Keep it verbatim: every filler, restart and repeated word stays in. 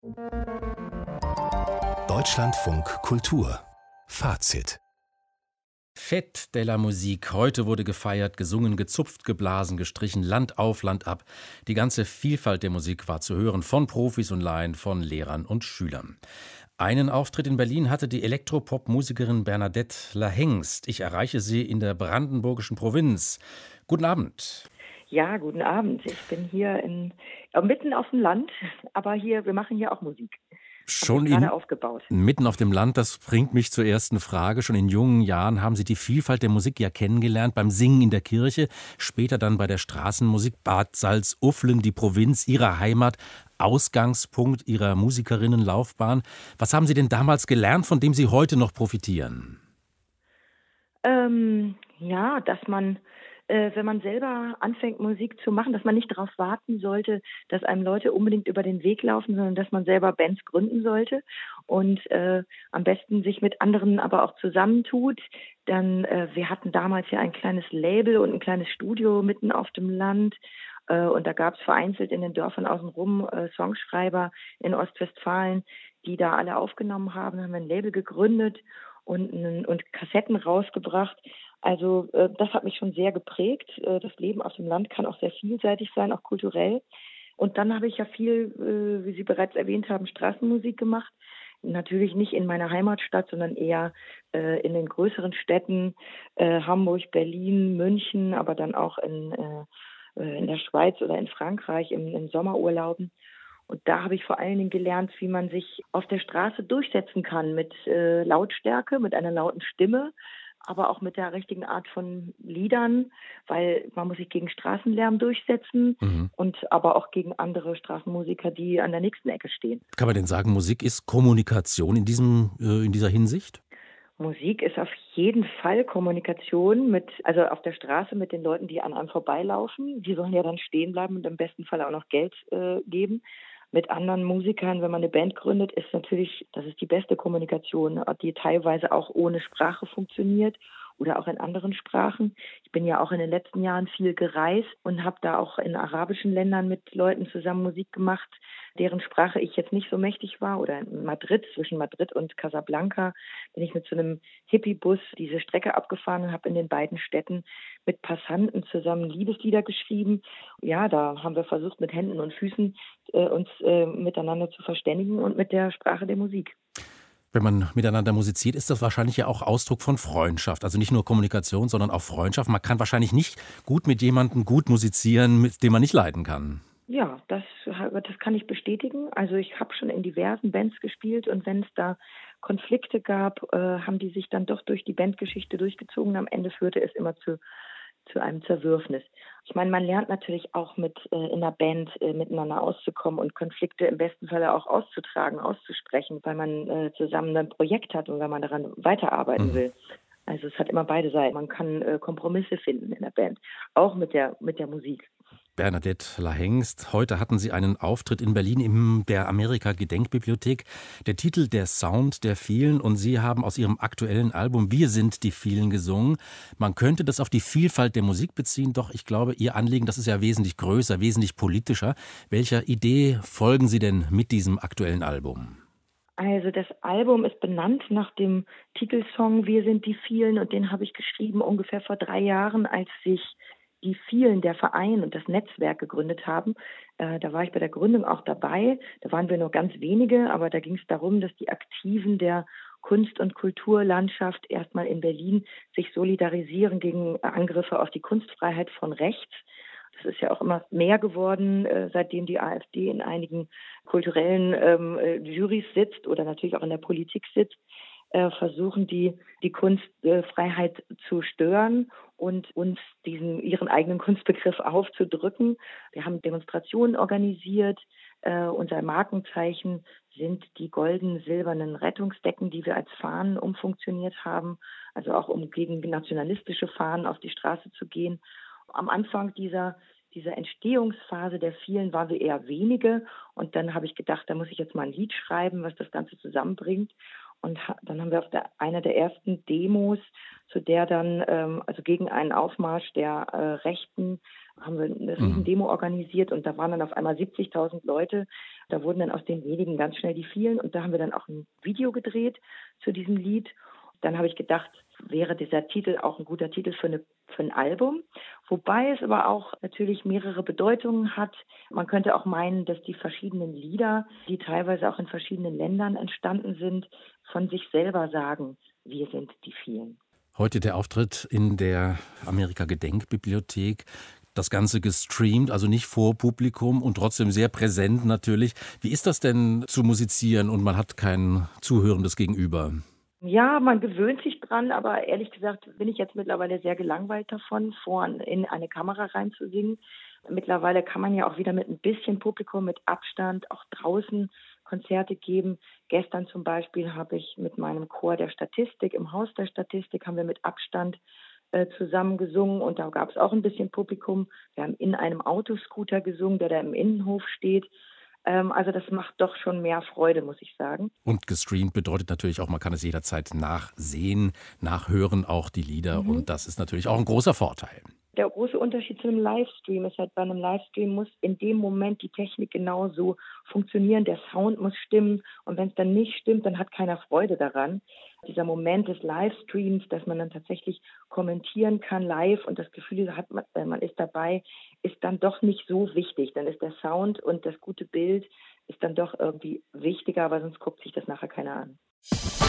Deutschlandfunk Kultur Fazit. Fête de la Musique. Heute wurde gefeiert, gesungen, gezupft, geblasen, gestrichen, Land auf, Land ab. Die ganze Vielfalt der Musik war zu hören, von Profis und Laien, von Lehrern und Schülern. Einen Auftritt in Berlin hatte die Elektropop-Musikerin Bernadette Lahengst. Ich erreiche sie in der brandenburgischen Provinz. Guten Abend. Ja, guten Abend. Ich bin hier in, äh, mitten auf dem Land, aber hier, wir machen hier auch Musik. Schon gerade in, aufgebaut. mitten auf dem Land, das bringt mich zur ersten Frage. Schon in jungen Jahren haben Sie die Vielfalt der Musik ja kennengelernt, beim Singen in der Kirche, später dann bei der Straßenmusik. Bad Salzuflen, die Provinz, Ihre Heimat, Ausgangspunkt Ihrer Musikerinnenlaufbahn. Was haben Sie denn damals gelernt, von dem Sie heute noch profitieren? Ähm, ja, dass man, äh, wenn man selber anfängt, Musik zu machen, dass man nicht darauf warten sollte, dass einem Leute unbedingt über den Weg laufen, sondern dass man selber Bands gründen sollte und äh, am besten sich mit anderen aber auch zusammentut. Dann, äh, wir hatten damals ja ein kleines Label und ein kleines Studio mitten auf dem Land. Äh, und da gab es vereinzelt in den Dörfern außenrum äh, Songschreiber in Ostwestfalen, die da alle aufgenommen haben. Dann haben wir ein Label gegründet und, und Kassetten rausgebracht. Also äh, das hat mich schon sehr geprägt. Äh, das Leben auf dem Land kann auch sehr vielseitig sein, auch kulturell. Und dann habe ich ja viel, äh, wie Sie bereits erwähnt haben, Straßenmusik gemacht. Natürlich nicht in meiner Heimatstadt, sondern eher äh, in den größeren Städten, äh, Hamburg, Berlin, München, aber dann auch in, äh, in der Schweiz oder in Frankreich in, in Sommerurlauben. Und da habe ich vor allen Dingen gelernt, wie man sich auf der Straße durchsetzen kann mit äh, Lautstärke, mit einer lauten Stimme, aber auch mit der richtigen Art von Liedern, weil man muss sich gegen Straßenlärm durchsetzen Mhm. und aber auch gegen andere Straßenmusiker, die an der nächsten Ecke stehen. Kann man denn sagen, Musik ist Kommunikation in diesem, äh, in dieser Hinsicht? Musik ist auf jeden Fall Kommunikation mit, also auf der Straße mit den Leuten, die an einem vorbeilaufen. Die sollen ja dann stehen bleiben und im besten Fall auch noch Geld äh, geben. Mit anderen Musikern, wenn man eine Band gründet, ist natürlich, das ist die beste Kommunikation, die teilweise auch ohne Sprache funktioniert oder auch in anderen Sprachen. Ich bin ja auch in den letzten Jahren viel gereist und habe da auch in arabischen Ländern mit Leuten zusammen Musik gemacht, deren Sprache ich jetzt nicht so mächtig war. Oder in Madrid, zwischen Madrid und Casablanca, bin ich mit so einem Hippie-Bus diese Strecke abgefahren und habe in den beiden Städten mit Passanten zusammen Liebeslieder geschrieben. Ja, da haben wir versucht, mit Händen und Füßen äh, uns äh, miteinander zu verständigen und mit der Sprache der Musik. Wenn man miteinander musiziert, ist das wahrscheinlich ja auch Ausdruck von Freundschaft. Also nicht nur Kommunikation, sondern auch Freundschaft. Man kann wahrscheinlich nicht gut mit jemandem gut musizieren, mit dem man nicht leiden kann. Ja, das, das kann ich bestätigen. Also ich habe schon in diversen Bands gespielt und wenn es da Konflikte gab, äh, haben die sich dann doch durch die Bandgeschichte durchgezogen. Am Ende führte es immer zu zu einem Zerwürfnis. Ich meine, man lernt natürlich auch mit äh, in einer Band äh, miteinander auszukommen und Konflikte im besten Falle auch auszutragen, auszusprechen, weil man äh, zusammen ein Projekt hat und weil man daran weiterarbeiten Mhm. will. Also es hat immer beide Seiten. Man kann äh, Kompromisse finden in der Band, auch mit der mit der Musik. Bernadette Lahengst, heute hatten Sie einen Auftritt in Berlin in der Amerika-Gedenkbibliothek. Der Titel Der Sound der Vielen und Sie haben aus Ihrem aktuellen Album Wir sind die Vielen gesungen. Man könnte das auf die Vielfalt der Musik beziehen, doch ich glaube, Ihr Anliegen, das ist ja wesentlich größer, wesentlich politischer. Welcher Idee folgen Sie denn mit diesem aktuellen Album? Also das Album ist benannt nach dem Titelsong Wir sind die Vielen und den habe ich geschrieben ungefähr vor drei Jahren, als sich die vielen, der Verein und das Netzwerk gegründet haben. Äh, da war ich bei der Gründung auch dabei. Da waren wir nur ganz wenige, aber da ging es darum, dass die Aktiven der Kunst- und Kulturlandschaft erstmal in Berlin sich solidarisieren gegen Angriffe auf die Kunstfreiheit von rechts. Das ist ja auch immer mehr geworden, äh, seitdem die AfD in einigen kulturellen ähm, äh, Jurys sitzt oder natürlich auch in der Politik sitzt. Äh, versuchen die, die Kunstfreiheit äh, zu stören und uns diesen ihren eigenen Kunstbegriff aufzudrücken. Wir haben Demonstrationen organisiert. Äh, unser Markenzeichen sind die golden-silbernen Rettungsdecken, die wir als Fahnen umfunktioniert haben, also auch um gegen nationalistische Fahnen auf die Straße zu gehen. Am Anfang dieser dieser Entstehungsphase der vielen waren wir eher wenige und dann habe ich gedacht, da muss ich jetzt mal ein Lied schreiben, was das Ganze zusammenbringt. Und ha- dann haben wir auf der, einer der ersten Demos, zu der dann, ähm, also gegen einen Aufmarsch der äh, Rechten, haben wir eine Mhm. riesen Demo organisiert und da waren dann auf einmal siebzigtausend Leute. Da wurden dann aus den wenigen ganz schnell die vielen und da haben wir dann auch ein Video gedreht zu diesem Lied. Dann habe ich gedacht, wäre dieser Titel auch ein guter Titel für, eine, für ein Album. Wobei es aber auch natürlich mehrere Bedeutungen hat. Man könnte auch meinen, dass die verschiedenen Lieder, die teilweise auch in verschiedenen Ländern entstanden sind, von sich selber sagen, wir sind die vielen. Heute der Auftritt in der Amerika-Gedenkbibliothek. Das Ganze gestreamt, also nicht vor Publikum und trotzdem sehr präsent natürlich. Wie ist das denn zu musizieren und man hat kein zuhörendes Gegenüber? Ja, man gewöhnt sich dran, aber ehrlich gesagt bin ich jetzt mittlerweile sehr gelangweilt davon, vor in eine Kamera reinzusingen. Mittlerweile kann man ja auch wieder mit ein bisschen Publikum, mit Abstand, auch draußen Konzerte geben. Gestern zum Beispiel habe ich mit meinem Chor der Statistik, im Haus der Statistik, haben wir mit Abstand äh, zusammen gesungen und da gab es auch ein bisschen Publikum. Wir haben in einem Autoscooter gesungen, der da im Innenhof steht. Ähm, also das macht doch schon mehr Freude, muss ich sagen. Und gestreamt bedeutet natürlich auch, man kann es jederzeit nachsehen, nachhören, auch die Lieder. Mhm. Und das ist natürlich auch ein großer Vorteil. Der große Unterschied zu einem Livestream ist halt, bei einem Livestream muss in dem Moment die Technik genauso funktionieren, der Sound muss stimmen und wenn es dann nicht stimmt, dann hat keiner Freude daran. Dieser Moment des Livestreams, dass man dann tatsächlich kommentieren kann live und das Gefühl hat, man, man ist dabei, ist dann doch nicht so wichtig. Dann ist der Sound und das gute Bild ist dann doch irgendwie wichtiger, weil sonst guckt sich das nachher keiner an.